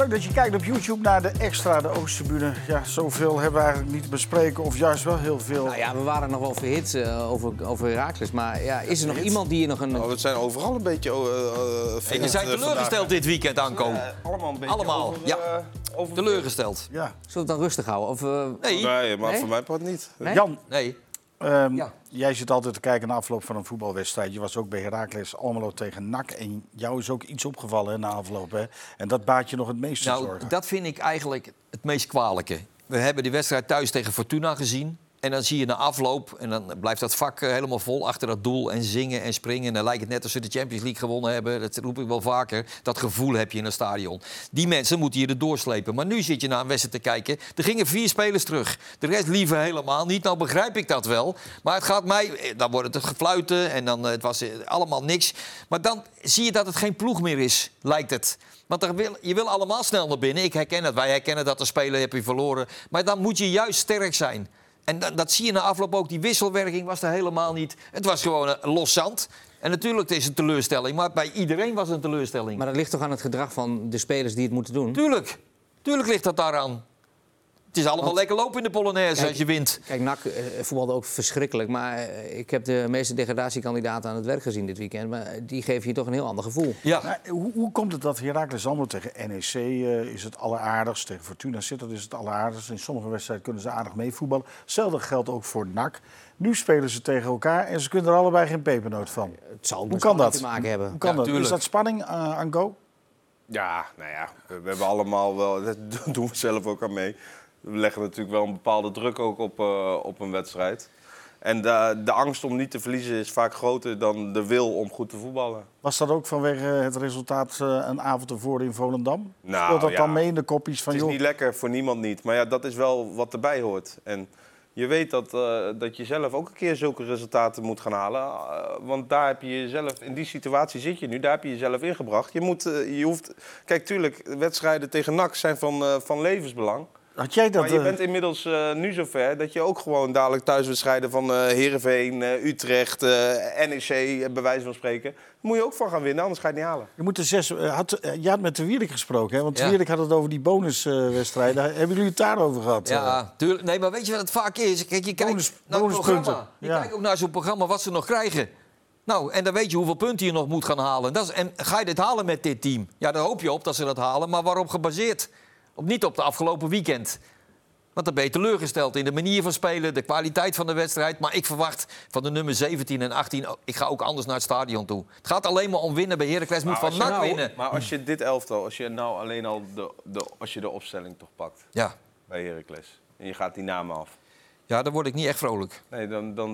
Leuk dat je kijkt op YouTube naar de Extra, de Oosttribune. Ja, zoveel hebben we eigenlijk niet te bespreken, of juist wel heel veel. Nou ja, we waren nog wel verhit over Heracles. Maar ja, is er nog iemand die nog een... Oh, we zijn overal een beetje We zijn teleurgesteld dit weekend, Anko. allemaal een beetje Allemaal, over... teleurgesteld. Ja. Zullen we het dan rustig houden? Of, Nee. Nee, maar Nee? voor mij part niet. Nee? Jan, Nee. Ja. jij zit altijd te kijken naar de afloop van een voetbalwedstrijd. Je was ook bij Heracles Almelo tegen NAC. En jou is ook iets opgevallen hè, na afloop. Hè? En dat baat je nog het meeste Nou, zorgen. dat vind ik eigenlijk het meest kwalijke. We hebben die wedstrijd thuis tegen Fortuna gezien. En dan zie je na afloop, en dan blijft dat vak helemaal vol achter dat doel. En zingen en springen. En dan lijkt het net alsof ze de Champions League gewonnen hebben. Dat roep ik wel vaker. Dat gevoel heb je in een stadion. Die mensen moeten je erdoor slepen. Maar nu zit je naar een wedstrijd te kijken. Er gingen 4 spelers terug. De rest liever helemaal niet. Nou begrijp ik dat wel. Maar het gaat mij... Dan wordt het gefluiten en dan het was allemaal niks. Maar dan zie je dat het geen ploeg meer is, lijkt het. Want je wil allemaal snel naar binnen. Ik herken het. Wij herkennen dat de speler heb je verloren. Maar dan moet je juist sterk zijn. En dat zie je na afloop ook. Die wisselwerking was er helemaal niet. Het was gewoon los zand. En natuurlijk is het een teleurstelling. Maar bij iedereen was het een teleurstelling. Maar dat ligt toch aan het gedrag van de spelers die het moeten doen? Tuurlijk ligt dat daaraan. Het is allemaal lekker lopen in de Polonaise als je wint. Kijk, NAC voetbalde ook verschrikkelijk. Maar ik heb de meeste degradatiekandidaten aan het werk gezien dit weekend. Maar die geven je toch een heel ander gevoel. Ja. Nou, hoe komt het dat Heracles Almelo tegen NEC is het alleraardigst? Tegen Fortuna Sittard is het alleraardigst. In sommige wedstrijden kunnen ze aardig meevoetballen. Hetzelfde geldt ook voor NAC. Nu spelen ze tegen elkaar en ze kunnen er allebei geen pepernoot van. Het zal ook Hoe met kan spanning dat? te maken hebben. Hoe kan dat? tuurlijk. Is dat spanning, Anko? Ja, nou ja, we hebben allemaal wel... Dat doen we zelf ook aan mee. We leggen natuurlijk wel een bepaalde druk ook op een wedstrijd. En de angst om niet te verliezen is vaak groter dan de wil om goed te voetballen. Was dat ook vanwege het resultaat een avond ervoor in Volendam? Nou, Speelt dat ja. dan mee in de kopjes van Het is joh? niet lekker voor niemand niet, maar ja, dat is wel wat erbij hoort. En je weet dat je zelf ook een keer zulke resultaten moet gaan halen. Want daar heb je jezelf, in die situatie zit je nu, daar heb je jezelf ingebracht. Je hoeft, kijk, tuurlijk, wedstrijden tegen NAC zijn van levensbelang. Had jij dat? Maar je bent inmiddels nu zover dat je ook gewoon dadelijk thuiswedstrijden van Heerenveen, Utrecht, NEC, bij wijze van spreken, moet je ook van gaan winnen, anders ga je het niet halen. Je moet de 6. Je had met de Wierik gesproken, hè? Want de Ja. Wierik had het over die bonuswedstrijden. Hebben jullie het daarover gehad? Ja, tuurlijk. Nee, maar weet je wat het vaak is? Kijk, je kijkt naar het bonuspunten. programma. Je Ja. kijkt ook naar zo'n programma wat ze nog krijgen. Nou, en dan weet je hoeveel punten je nog moet gaan halen. En ga je dit halen met dit team? Ja, daar hoop je op dat ze dat halen. Maar waarop gebaseerd? Niet op de afgelopen weekend. Want dan ben je teleurgesteld in de manier van spelen, de kwaliteit van de wedstrijd. Maar ik verwacht van de nummer 17 en 18... ik ga ook anders naar het stadion toe. Het gaat alleen maar om winnen bij Heracles. Moet van NAC winnen. Maar als je dit elftal, als je nou alleen al als je de opstelling toch pakt Ja. bij Heracles en je gaat die namen af. Ja, dan word ik niet echt vrolijk. Nee,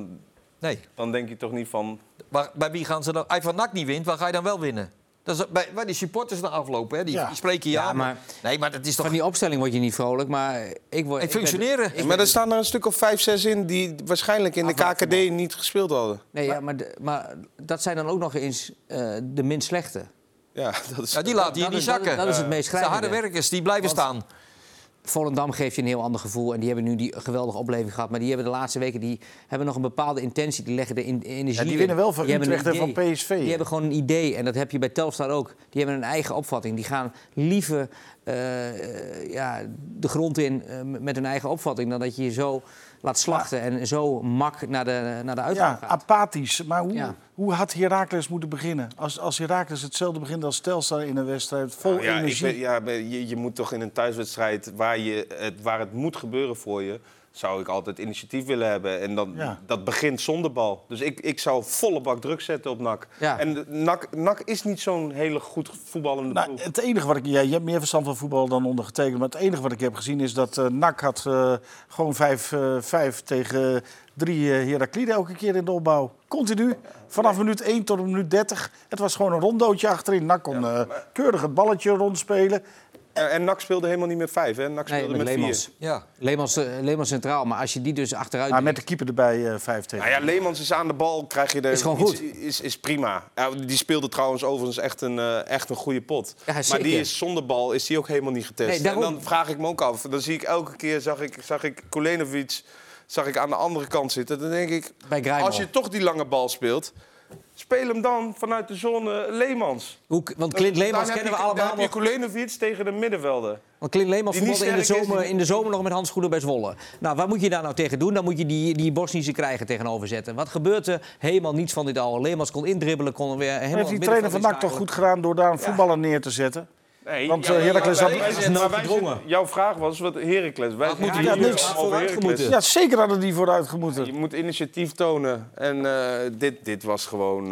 Nee. dan denk je toch niet van... Bij wie gaan ze dan? Als je van NAC niet wint, waar ga je dan wel winnen? Dat is bij die supporters na aflopen, hè? Die spreken je Ja, aan. maar- Nee, maar dat is toch... Van die opstelling word je niet vrolijk, maar ik functioneren. Maar er staan er een stuk of 5, 6 in die waarschijnlijk in de KKD niet gespeeld hadden. Nee, ja, maar dat zijn dan ook nog eens de minst slechte. Ja, dat is... Ja, die laten je Dat niet is- zakken. dat is het meest Het zijn harde schrijnende. werkers, die blijven staan. Volendam geeft je een heel ander gevoel. En die hebben nu die geweldige opleving gehad. Maar die hebben de laatste weken hebben nog een bepaalde intentie. Die leggen de energie die in. winnen wel van Die hebben Utrecht en een van idee. PSV. Die hebben gewoon een idee. En dat heb je bij Telstar ook. Die hebben een eigen opvatting. Die gaan liever de grond in met hun eigen opvatting. Dan dat je je zo laat slachten en zo mak naar de uitgang Ja, gaat. apathisch. Maar Ja. hoe had Heracles moeten beginnen? Als Heracles hetzelfde begint als Telstar in een wedstrijd, vol Nou ja, energie. je moet toch in een thuiswedstrijd waar het moet gebeuren voor je, zou ik altijd initiatief willen hebben. En dat begint zonder bal. Dus ik zou volle bak druk zetten op NAC. Ja. En NAC is niet zo'n hele goed voetballende Nou, ploeg. het enige wat je hebt meer verstand van voetbal dan ondergetekend. Maar het enige wat ik heb gezien is dat NAC had gewoon 5 tegen 3 Herakliden elke keer in de opbouw. Continu. Vanaf minuut 1 tot minuut 30. Het was gewoon een rondootje achterin. NAC kon keurig het balletje rondspelen. En NAC speelde helemaal niet met 5, hè? NAC speelde met met 4. Leemans. Ja. Leemans centraal. Maar als je die dus achteruit... Maar met de keeper erbij 5 tegen. Nou ja, Leemans is aan de bal, krijg je Is gewoon goed. Is prima. Ja, die speelde trouwens overigens echt een goede pot. Ja, maar zeker. die is zonder bal is die ook helemaal niet getest. Nee, daarom. En dan vraag ik me ook af. Dan zie ik elke keer, zag ik Kolenovic aan de andere kant zitten. Dan denk ik, Bij Grijpel. als je toch die lange bal speelt, Speel hem dan vanuit de zone Leemans. Want Clint Leemans kennen we allemaal Dan heb je nog. Kulenovic tegen de middenvelder. Want Clint Leemans Die niet voetbalde sterk is, in de zomer nog met handschoenen bij Zwolle. Nou, wat moet je daar nou tegen doen? Dan moet je die Bosnische krijger tegenover zetten. Wat gebeurt er? Helemaal niets van dit al. Leemans kon indribbelen, kon weer helemaal... Heeft die trainer van NAC toch goed gedaan door daar een voetballer neer te zetten? Nee, Want Heracles had... Jouw vraag was wat Heracles. Wij moeten die hier niks over Heracles. Ja, zeker hadden die vooruit gemoeten. Je moet initiatief tonen. En dit was gewoon,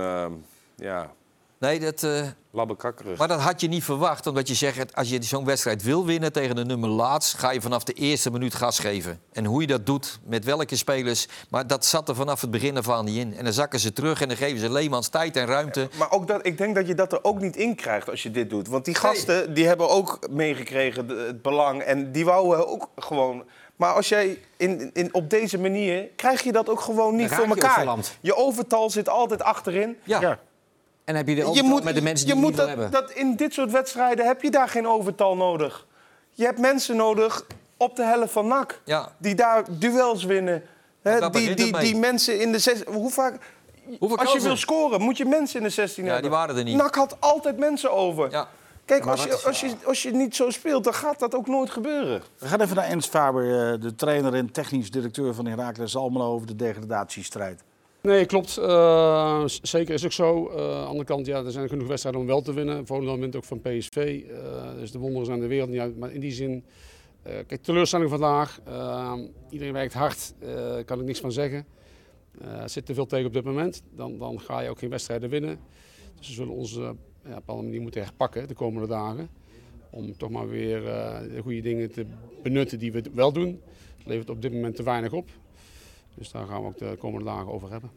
Nee, dat... labbekakkerig. Maar dat had je niet verwacht, omdat je zegt... als je zo'n wedstrijd wil winnen tegen de nummer laatst... ga je vanaf de eerste minuut gas geven. En hoe je dat doet, met welke spelers... maar dat zat er vanaf het begin af aan niet in. En dan zakken ze terug en dan geven ze Leemans tijd en ruimte. Maar ook ik denk dat je dat er ook niet in krijgt als je dit doet. Want die gasten die hebben ook meegekregen het belang. En die wouden ook gewoon... Maar als jij op deze manier... krijg je dat ook gewoon niet Dan voor raak je ook elkaar. verlamd. Je overtal zit altijd achterin. Ja. Ja. En heb je de overtal met de mensen die je het moet niet wil hebben. in dit soort wedstrijden heb je daar geen overtal nodig. Je hebt mensen nodig op de helft van NAC. Ja. Die daar duels winnen. Hè, daar begint het mee. die mensen in de 16... Hoeveel Als je kansen? wil scoren, moet je mensen in de 16 Ja, hebben. die waren er niet. NAC had altijd mensen over. Ja. Kijk, als je niet zo speelt, dan gaat dat ook nooit gebeuren. We gaan even naar Ernst Faber, de trainer en technisch directeur van Heracles Almelo over de degradatiestrijd. Nee, klopt. Zeker is ook zo. Aan de andere kant, ja, er zijn genoeg wedstrijden om wel te winnen. Volendam wint ook van PSV. Dus de wonderen zijn de wereld niet uit. Maar in die zin, kijk, teleurstelling vandaag. Iedereen werkt hard, kan ik niks van zeggen. Er zit te veel tegen op dit moment. Dan ga je ook geen wedstrijden winnen. Dus we zullen ons op een bepaalde manier moeten herpakken de komende dagen. Om toch maar weer de goede dingen te benutten die we wel doen. Het levert op dit moment te weinig op. Dus daar gaan we ook de komende dagen over hebben.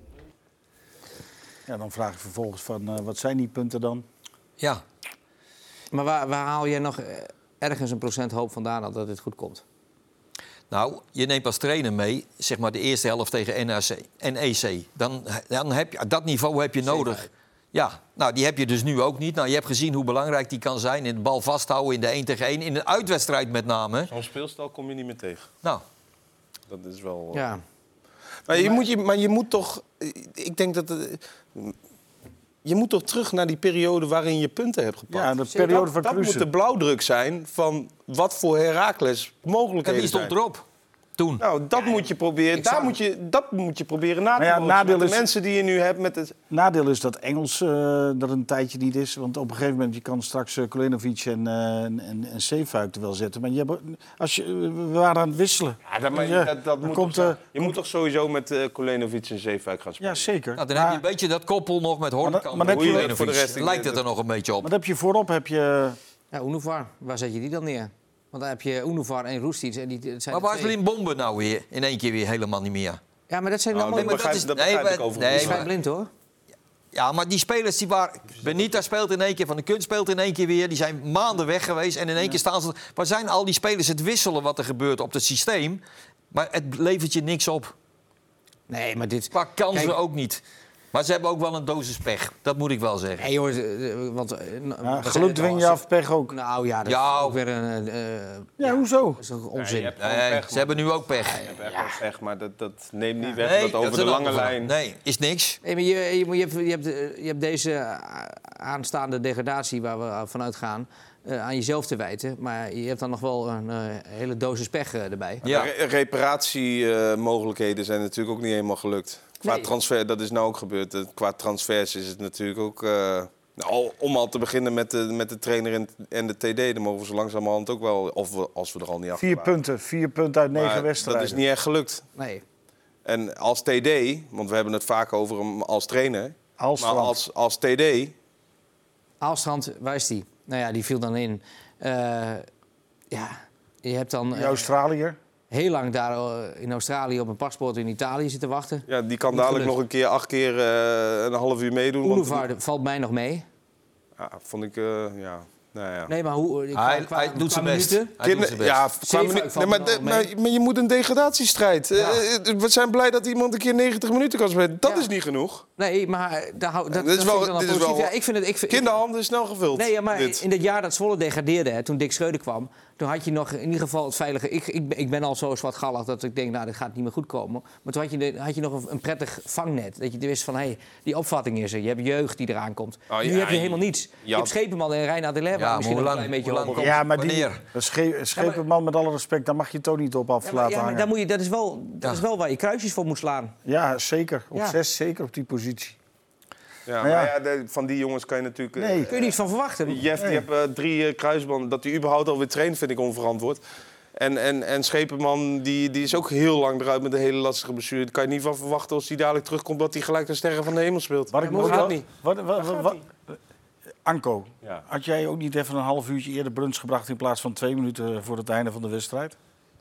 Ja, dan vraag ik vervolgens van, wat zijn die punten dan? Ja. Maar waar haal jij nog ergens een procent hoop vandaan dat dit goed komt? Nou, je neemt als trainer mee, zeg maar de eerste helft tegen NEC. Dan heb je, dat niveau heb je nodig. Ja, nou die heb je dus nu ook niet. Nou, je hebt gezien hoe belangrijk die kan zijn in de bal vasthouden in de 1 tegen 1. In een uitwedstrijd met name. Zo'n speelstijl kom je niet meer tegen. Nou, Dat is wel... Ja. Maar je moet toch... Ik denk dat... Je moet toch terug naar die periode waarin je punten hebt gepakt. Ja, de periode van Dat moet Kruse. de blauwdruk zijn van wat voor Heracles en mogelijkheden wie stond zijn. erop toen? Nou, dat moet je proberen. Dat moet je proberen na te Maar ja, bootsen nadeel met de is- mensen die je nu hebt met het... Nadeel is dat Engels dat een tijdje niet is. Want op een gegeven moment je kan straks Kulenovic en Zeefuik er wel zetten. Maar we waren aan het wisselen. Ja, dat dan moet komt, toch, je moet toch sowieso met Kulenovic en Zeefuik gaan spelen. ja, zeker. Nou, dan heb je een beetje dat koppel nog met Hornkamp. maar dan heb je- Kulenovic. voor de rest- Lijkt het er nog een beetje op. Maar dan heb je voorop Ja, Unuvar, waar zet je die dan neer? Want dan heb je Unuvar en Roestic. En die zijn Maar waar is twee. Limbombe nou weer? In één keer weer helemaal niet meer. Ja, maar dat zijn Nou, allemaal... dat begrijp ik overigens. Die is vrij maar- blind, hoor. Ja, maar die spelers die waren... Benita speelt in één keer, Van de Kunst speelt in één keer weer. Die zijn maanden weg geweest en in één keer staan ze... Waar zijn al die spelers het wisselen wat er gebeurt op het systeem? Maar het levert je niks op. Nee, maar dit... Qua kansen Kijk- ook niet. Maar ze hebben ook wel een dosis pech. Dat moet ik wel zeggen. Nee, jongens, want... geluk dwing je af, pech ook. Nou ja, dat Ja, is ook weer een... Ja, hoezo? dat is ook Ja, onzin. je hebt gewoon Nee, pech, ze hebben nu ook pech. Je hebt echt wel pech, maar dat neemt niet weg Nee, dat over is de een lange ander verhaal. lijn... Nee, is niks. Nee, maar je hebt deze aanstaande degradatie waar we vanuit gaan aan jezelf te wijten. Maar je hebt dan nog wel een hele dosis pech erbij. Ja. Reparatiemogelijkheden zijn natuurlijk ook niet helemaal gelukt. Qua Nee. transfer, dat is nou ook gebeurd. Qua transfers is het natuurlijk ook... om al te beginnen met de trainer en de TD... dan mogen we zo langzamerhand ook wel... als we er al niet achter 4 waren. punten. 4 punten uit 9 Maar wedstrijden. dat is niet echt gelukt. Nee. En als TD, want we hebben het vaak over hem als trainer... Alstrand. maar als TD... Aalstrand, waar is die? Nou ja, die viel dan in. Ja, je hebt dan Die Australiër. heel lang daar in Australië op een paspoort in Italië zitten wachten. Ja, die kan Niet dadelijk gelukt. nog een keer 8 keer een half uur meedoen. want- Unuvar valt mij nog mee. Ja, vond ik, ja. Nou ja. Nee, maar hoe... Hij doet zijn best. minuten? Hij doet zijn best. Ja, Zeven, maar je moet een degradatiestrijd. We zijn blij dat iemand een keer 90 minuten kan spelen. Dat Ja. is niet genoeg. Nee, maar dat Dit is wel- vind ik dan dit is positief. wel- Ja, ik vind het... Kinderhanden is snel gevuld. Nee, ja, maar dit. in dat jaar dat Zwolle degradeerde, hè, toen Dick Schreuder kwam... toen had je nog in ieder geval het veilige... Ik ben al zo zwartgallig dat ik denk, nou, dit gaat niet meer goed komen. Maar toen had je nog een prettig vangnet. Dat je wist van, hé, die opvatting is er. Je hebt jeugd die eraan komt. Oh, Nu ja, heb je helemaal niets. Je hebt Schepenman en Rijn Adelaire Ja, misschien maar nog hoe een lang- klein beetje hoe lang lopen. Ja, maar die Wanneer? Schepenman, met alle respect, daar mag je toch niet op af Ja, maar, laten ja, maar hangen. dat is wel waar je kruisjes voor moet slaan. Ja, zeker. Op Ja. 6, zeker op die positie. Ja, Maar ja. maar van die jongens kan je natuurlijk... Nee. Kun je niets van verwachten. Jeff, die heeft 3 kruisbanden. Dat hij überhaupt alweer traint, vind ik onverantwoord. En Schepenman, die is ook heel lang eruit met een hele lastige blessure. Daar kan je niet van verwachten als hij dadelijk terugkomt... dat hij gelijk de sterren van de hemel speelt. Wat ik dat nog gaat wel- niet. wat- Anko, Ja. had jij ook niet even een half uurtje eerder brunch gebracht... in plaats van 2 minuten voor het einde van de wedstrijd?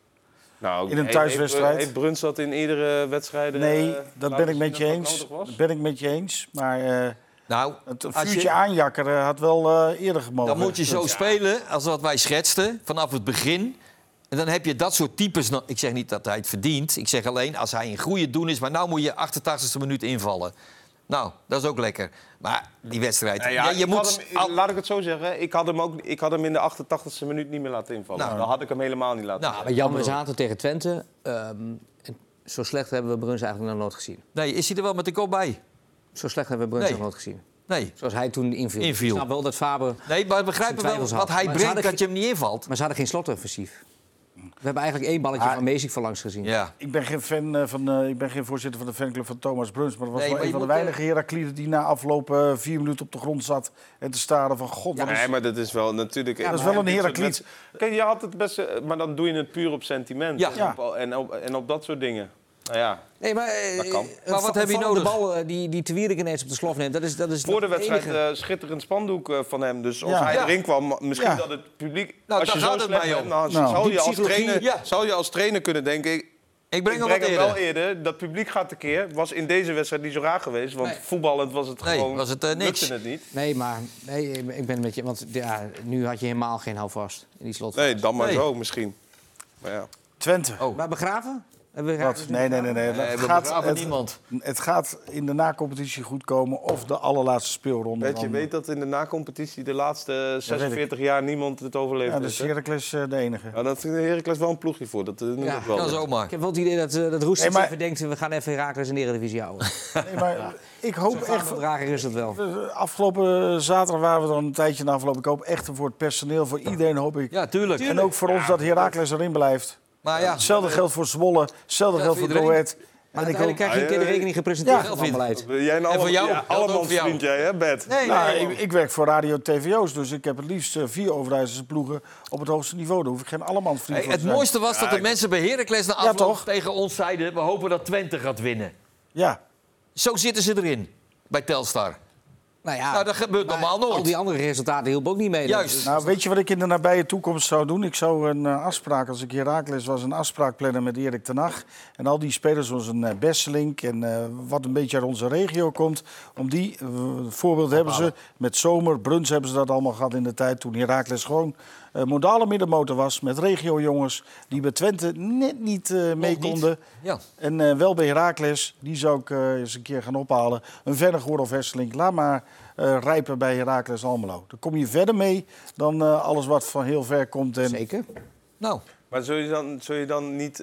Nou, In een thuiswedstrijd? Heeft Bruns dat in eerdere wedstrijden... Nee, dat ben ik met je zien eens. dat nodig was? Dat ben ik met je eens. Maar Nou, het als vuurtje je- aanjakkeren had wel eerder gemogen. dan moet je zo spelen als wat wij schetsten vanaf het begin. En dan heb je dat soort types... Ik zeg niet dat hij het verdient. Ik zeg alleen als hij een goede doen is. Maar nou moet je 88e minuut invallen. Nou, dat is ook lekker. Maar die wedstrijd... Nou ja, je ik moet... had hem, laat ik het zo zeggen. Ik had hem in de 88e minuut niet meer laten invallen. Nou. Dan had ik hem helemaal niet laten Nou, invallen. Maar Jan, we zaten tegen Twente. En zo slecht hebben we Bruns eigenlijk nog nooit gezien. Nee, is hij er wel met de kop bij? Zo slecht hebben we Bruns Nee. nog nooit gezien. Nee. Zoals hij toen inviel. Inviel. Ik snap wel dat Faber... Nee, maar we begrijpen wel twijfels wat had. hij Maar ze brengt hadden dat je hem niet invalt. Maar ze hadden geen slotoffensief. We hebben eigenlijk 1 balletje van Meesik voorlangs gezien. Ja. Ik ben geen fan ik ben geen voorzitter van de fanclub van Thomas Bruns. Maar dat was Nee, wel maar een je van de moet, weinige Herakliden die na afloop 4 minuten op de grond zat. En te staren van god, wat is... Nee, maar dat is wel natuurlijk... dat is wel een Herakliet. Kijk, je had het beste... Maar dan doe je het puur op sentiment. Ja. En op dat soort dingen. Nou ja, Nee, maar, Dat kan. Maar wat heb je de nodig? bal die Te Wierik ineens op de slof neemt, dat is voor de het wedstrijd enige. schitterend spandoek van hem. Dus als Ja. hij Ja. erin kwam, misschien Ja. dat het publiek... Nou, als je daar zo gaat het slecht mij bent, om. nou, Nou. zou, Die psychologie, zou je als trainer kunnen denken... Ik breng Ik hem wat breng hem wel eerder. eerder. Dat publiek gaat tekeer. Was in deze wedstrijd niet zo raar geweest. Want Nee. voetballend was het Nee, gewoon... was het, niks. lukte het niet. Nee, maar ik ben met je. Want ja, nu had je helemaal geen houvast in die slotfase. Nee, dan maar Nee. zo misschien. Maar ja. Twente. Oh. Maar begraven? Hebben we Wat? Nee. We Het begraven niemand. het gaat in de na-competitie goed komen of de allerlaatste speelronde. Je dan- weet dat in de na-competitie de laatste weet 46 jaar niemand het overleefd Ja, heeft. dus Heracles de enige. Ja, dat vind ik Heracles wel een ploegje voor. Dat noem Ja. ik wel. Ja, zomaar. Ik heb wel het idee dat Roestic Nee, maar- even denkt, we gaan even Heracles in de Eredivisie houden. Nee, maar ik hoop echt... Drager is dat wel. Afgelopen zaterdag waren we dan een tijdje na afgelopen. Ik hoop echt voor het personeel, voor iedereen hoop ik. Ja, tuurlijk. En ook voor ons dat Heracles erin blijft. Maar ja, Hetzelfde geldt voor Zwolle, hetzelfde Ja, geldt voor voor iedereen. Goed. Maar En ik uiteindelijk hoop... krijg je een keer de rekening gepresenteerd Ja, van het beleid. Jij een En voor jou. Ja, allemaal vriend jij, hè, Bert? nee, Nou, nee. ik werk voor Radio TVO's, dus ik heb het liefst 4 Overijsselse ploegen op het hoogste niveau. Daar hoef ik geen allemansvriend Hey, voor het te zijn. mooiste was dat de mensen bij Heracles na Ja, afloop toch? tegen ons zeiden... we hopen dat Twente gaat winnen. Ja, Zo zitten ze erin, bij Telstar. Nou ja, Nou, dat gebeurt maar normaal nooit. Al die andere resultaten hielpen ook niet mee. Juist. nou weet je wat ik in de nabije toekomst zou doen? Ik zou een afspraak, als ik Heracles was, een afspraak plannen met Erik ten Hag. En al die spelers zoals een Besselink en wat een beetje uit onze regio komt. Om die, voorbeeld hebben ze met Zomer, Bruns hebben ze dat allemaal gehad in de tijd toen Heracles gewoon modale middenmotor was. Met regiojongens die bij Twente net niet mee niet. konden. Ja. En wel bij Heracles, die zou ik eens een keer gaan ophalen. Een Vennegoor of Hesselink, laat maar rijpen bij Heracles Almelo. Dan kom je verder mee dan alles wat van heel ver komt. En... Zeker. Nou, Maar zul je dan niet,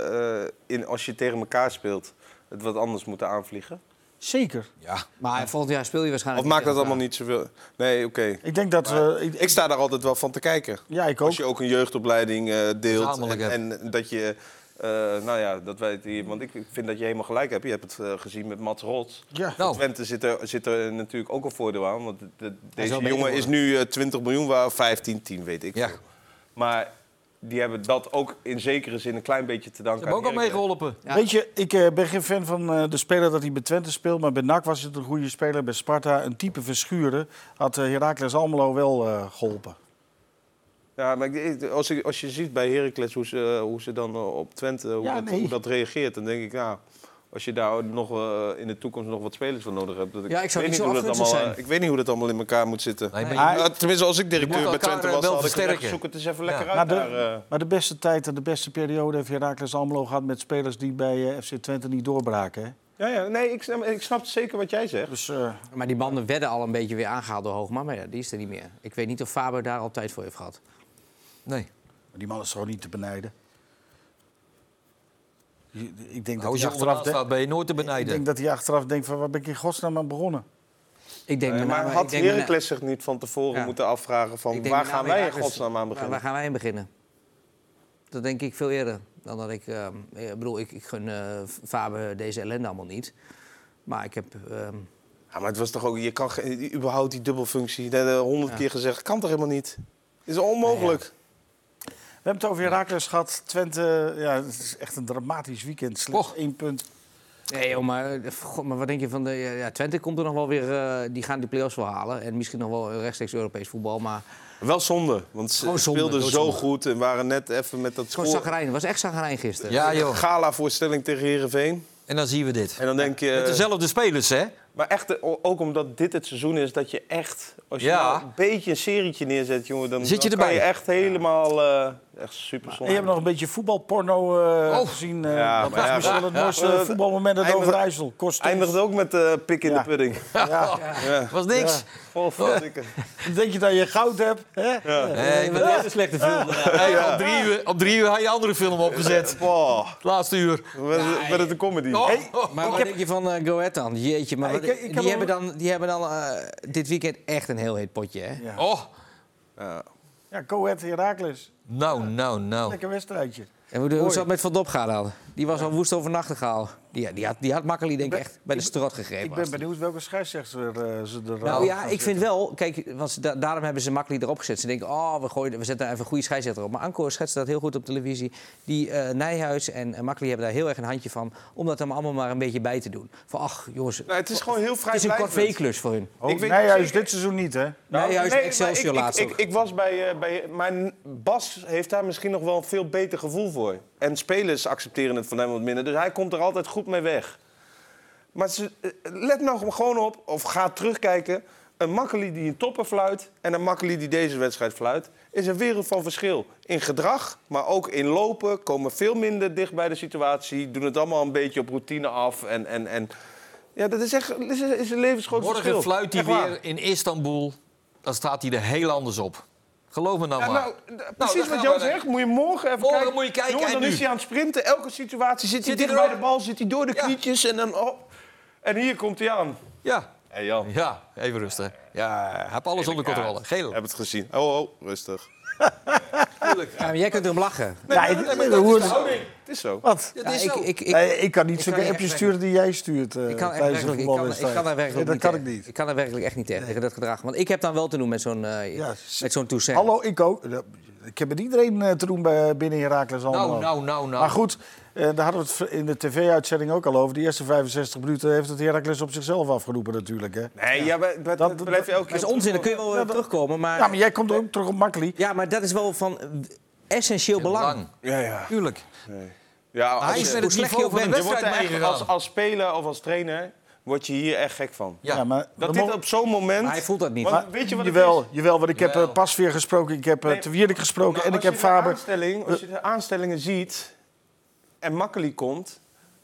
als je tegen elkaar speelt, het wat anders moeten aanvliegen? Zeker. ja. Maar volgend jaar speel je Of waarschijnlijk... maakt dat niet allemaal niet zoveel? Nee, oké. Ik denk dat we... Ik sta daar altijd wel van te kijken. Ja, ik ook. Als je ook een jeugdopleiding deelt. Gezamenlijk En dat je... nou ja, dat weet je. Want ik vind dat je helemaal gelijk hebt. Je hebt het gezien met Mats Rots. Ja. Nou, Twente zit er natuurlijk ook een voordeel aan. Want deze wel beter jongen is nu 20 miljoen waard, 15, 10 weet ik Ja. veel. Maar die hebben dat ook in zekere zin een klein beetje te danken ze hebben ook al aan Heracles. meegeholpen. Ja. Weet je, ik ben geen fan van de speler dat hij bij Twente speelt. Maar bij NAC was het een goede speler. Bij Sparta een type Verschuren had Heracles Almelo wel geholpen. Ja, maar als je ziet bij Heracles hoe ze dan op Twente hoe dat reageert, dan denk ik, nou, Als je daar nog in de toekomst nog wat spelers voor nodig hebt. Ja, ik zou weet niet zo hoe dat afgunstig allemaal, zijn. Ik weet niet hoe dat allemaal in elkaar moet zitten. Nee, maar Maar- Tenminste, als ik Je directeur moet bij Twente elkaar was, wel had ik gezegd, versterken. zoek het eens even Ja. lekker Maar uit. maar de beste tijd en de beste periode heeft Heracles Almelo gehad met spelers die bij FC Twente niet doorbraken. Hè? Nee, ik snap zeker wat jij zegt. Dus Maar die banden werden al een beetje weer aangehaald door Hoogma, maar ja, die is er niet meer. Ik weet niet of Faber daar al tijd voor heeft gehad. Nee. die man is gewoon niet te benijden. Ik denk dat Als hij je achteraf onderaan staat, ben je nooit te ik benijden. denk dat hij achteraf denkt van waar ben ik in godsnaam aan begonnen? Ik denk met Maar name- had ik denk met- Heracles zich niet van tevoren Ja. moeten afvragen ik van denk waar met gaan name wij in Heracles- godsnaam aan beginnen? Waar gaan wij in beginnen? Dat denk ik veel eerder dan dat ik... ik gun Faber deze ellende allemaal niet. Maar ik heb... Ja, maar het was toch ook, je kan überhaupt die dubbelfunctie, 100 keer gezegd, kan toch helemaal niet? Is onmogelijk. We hebben het over Heracles gehad. Twente, ja, het is echt een dramatisch weekend. Slechts 1 punt. Nee, joh, maar wat denk je van de... Ja, Twente komt er nog wel weer... die gaan die play-offs wel halen. En misschien nog wel rechtstreeks Europees voetbal. Maar Wel zonde, want ze Gewoon zonde, speelden zo doodzonde. goed en waren net even met dat gewoon zagrijn. Het was echt zagrijn gisteren. Ja, joh. gala-voorstelling tegen Heerenveen. En dan zien we dit. En dan denk je... Met dezelfde spelers, hè? Maar echt, ook omdat dit het seizoen is, dat je echt... Als je Ja. nou een beetje een serietje neerzet, jongen, dan, Zit je dan kan erbij? je echt helemaal... echt super En zonde. je hebt nog een beetje voetbalporno gezien. Ja, dat maar was ja, misschien wel het mooiste maar- voetbalmoment uit eindigt- Overijssel. Kost Eindigt ook met pik in Ja. de pudding. Ja. Was niks. Vol verdikken. Dan denk je dat je goud hebt. Hè? Nee, Wat is een slechte film. hey, op 3 uur had je een andere film opgezet. Wow. Het laatste uur. Werd het een comedy? Oh, Maar wat denk je van Go Ahead dan? Jeetje, maar Ja, wat- ik heb die hebben dan dit weekend echt een heel heet potje, hè? Ja. Oh, Ja, Go Ahead Heracles. nou. Lekker wedstrijdje. En hoe zou het met Van Dop gaan dan? Die was al woest over nachtegaal. Die had Makkeli denk ik echt bij de strot gegrepen. Ik ben benieuwd welke scheidsrechter ze er Nou ja, gaan ik vind zetten. wel... Kijk, want daarom hebben ze Makkeli erop gezet. Ze denken, we zetten even een goede scheidsrechter op. Maar Anko schetst dat heel goed op televisie. Die Nijhuis en Makkeli hebben daar heel erg een handje van... om dat er allemaal maar een beetje bij te doen. Van, ach, jongens... Nou, het is gewoon heel Het is een vrijblijvend. corvée-klus voor hun. Oh, Ik weet nee, juist zeker- dit seizoen niet, hè? Nijhuis en maar Excelsior laatst ook. ik was bij... Maar Bas heeft daar misschien nog wel een veel beter gevoel voor. En spelers accepteren het van hem wat minder. Dus hij komt er altijd goed mee weg. Maar let nou gewoon op, of ga terugkijken... Een Makkeli die een topper fluit en een Makkeli die deze wedstrijd fluit... is een wereld van verschil. In gedrag, maar ook in lopen, komen veel minder dicht bij de situatie... doen het allemaal een beetje op routine af. En ja, dat is echt is een levensgroot verschil. Morgen fluit hij Echt waar. weer in Istanbul. Dan staat hij er heel anders op. Geloof me nou Ja, maar. nou, dan precies gaan wat we Jan naar- zegt. Moet je morgen even Morgen kijken. moet je kijken Jongen, en dan nu? is hij aan het sprinten. Elke situatie zit hij Zit hij dicht bij erop? de bal, zit hij door de Ja. knietjes en dan... Oh. En hier komt hij aan. Ja. Hé Jan, Ja, even rustig. Ja, hij heeft alles onder controle. Geel. heb het gezien. Oh, rustig. Ja, maar jij kunt erom lachen. Ja, maar dat is hoe- de houding. Het is zo. Wat? Het Ja, is zo. Ik kan niet ik zulke kan appjes echt sturen die jij stuurt Ik kan, echt tijdens een werkelijk, voetbalwedstrijd. ik kan daar werkelijk Nee, niet dat kan tegen. ik niet. Ik kan er werkelijk echt niet tegen dat gedrag. Want ik heb dan wel te doen met zo'n met zo'n toezeg. Hallo, ik ook. Ik heb met iedereen te doen binnen Heracles allemaal. Nou. Maar goed, daar hadden we het in de tv-uitzending ook al over. Die eerste 65 minuten heeft het Heracles op zichzelf afgeroepen natuurlijk. Hè? Nee, ja, dat blijf je elke Dat keer is onzin, dan kun je wel weer terugkomen. Maar, Ja, maar jij komt ook terug op Makkeli. ja, maar dat is wel van essentieel belang. Lang. Ja. Tuurlijk. Ja, Hij als is je, met hoe het slecht je niveau ook van de bent. je wordt wedstrijd er echt meegegaan. als speler of als trainer word je hier echt gek van. Ja. maar Dat we dit mogen- op zo'n moment... Maar hij voelt dat niet. Want maar weet je wat het jawel, is? jawel, want ik heb Jawel. Pasveer gesproken, ik heb Nee, Te Wierik gesproken Maar en ik als heb je de Faber. als je de aanstellingen ziet en Makkeli komt,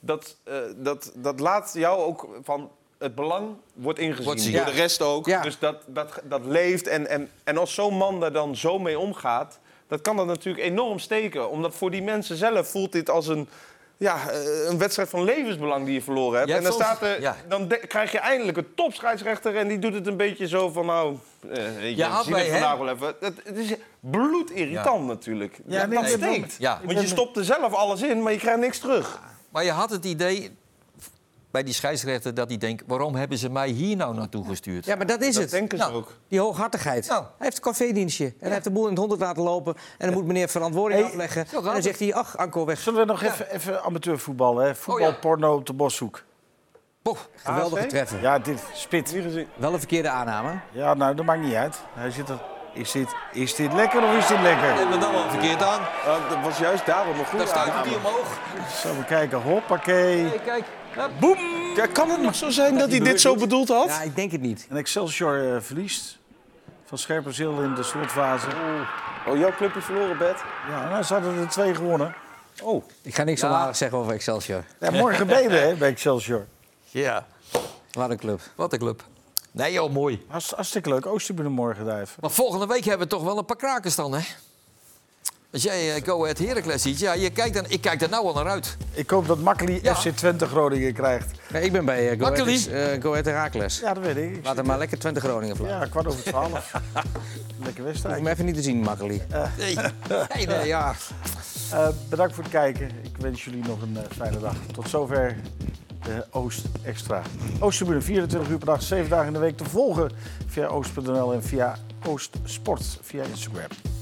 dat laat jou ook van het belang wordt ingezien. Wordt zien. Door Ja. de rest ook. Ja. Dus dat leeft. En als zo'n man daar dan zo mee omgaat, dat kan dat natuurlijk enorm steken. Omdat voor die mensen zelf voelt dit als een wedstrijd van levensbelang die je verloren hebt. Jij En dan, hebt staat er, ja. dan krijg je eindelijk een topscheidsrechter en die doet het een beetje zo van nou... weet je, had zie bij het vandaag wel even. Het is bloedirritant natuurlijk. Ja, nee, dat nee, steekt. Ja. Want je stopt er zelf alles in, maar je krijgt niks terug. Maar je had het idee bij die scheidsrechter dat hij denkt... waarom hebben ze mij hier nou naartoe gestuurd? Ja, maar dat is Dat het. denken ze Nou. ook. Die hooghartigheid. Nou. Hij heeft een cafédienstje. En hij heeft de boel in het honderd laten lopen. En dan moet meneer verantwoording Hey, afleggen. zo En gaat dan zegt hij, ach, Anko, weg. Zullen we nog even amateurvoetbal, hè? Voetbalporno op de Boshoek. Pof. Geweldige AFC? treffen. Ja, dit spit. Niet gezien. Wel een verkeerde aanname. Ja, nou, dat maakt niet uit. Hij zit er. Is dit lekker of is dit lekker? Hebben we dan wel verkeerd aan? Dat was juist daarom een goede Dan stuit aanname. hij omhoog. Zo, we kijken. Hoppakee. Hey, kijk. Boem! Ja, kan het nog zo zijn dat hij dit zo bedoeld had? Ja, ik denk het niet. En Excelsior verliest van Scherpenzeel in de slotfase. Oh, jouw clubje verloren, Bert? Ja, nou, ze hadden er 2 gewonnen. Oh. Ik ga niks onaardigs zeggen over Excelsior. Ja, morgen benen hè, bij Excelsior. Ja, Wat een club. wat een club. Nee joh, mooi. Hartstikke leuk. Oosttribune morgen daar even. Maar volgende week hebben we toch wel een paar krakers dan, hè? Als jij Go Ahead Heracles ziet, ja, ik kijk daar nou al naar uit. Ik hoop dat Makkeli Ja. FC Twente Groningen krijgt. Nee, ik ben bij Makkeli. Go Ahead Heracles. Ja, dat weet ik. Laat hem maar lekker 20 Groningen vlak. Ja, 11:15. Lekker Hoef wedstrijd. hem even niet te zien, Makkeli. Nee, ja. Bedankt voor het kijken. Ik wens jullie nog een fijne dag. Tot zover de Oost Extra. Oosttribune 24 uur per dag, 7 dagen in de week te volgen via oost.nl en via Oost Sport via Instagram.